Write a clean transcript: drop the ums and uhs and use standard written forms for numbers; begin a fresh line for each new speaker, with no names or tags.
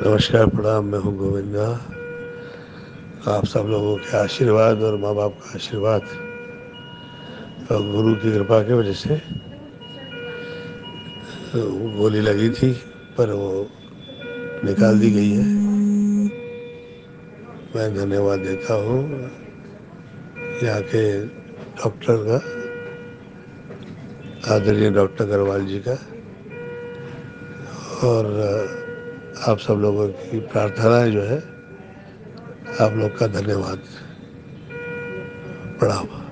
नमस्कार, प्रणाम। मैं हूँ गोविंदा। आप सब लोगों के आशीर्वाद और माँ बाप का आशीर्वाद और गुरु की कृपा की वजह से वो गोली लगी थी, पर वो निकाल दी गई है। मैं धन्यवाद देता हूँ यहाँ के डॉक्टर का, आदरणीय डॉक्टर अग्रवाल जी का, और आप सब लोगों की प्रार्थनाएं जो है, आप लोग का धन्यवाद। प्रणाम।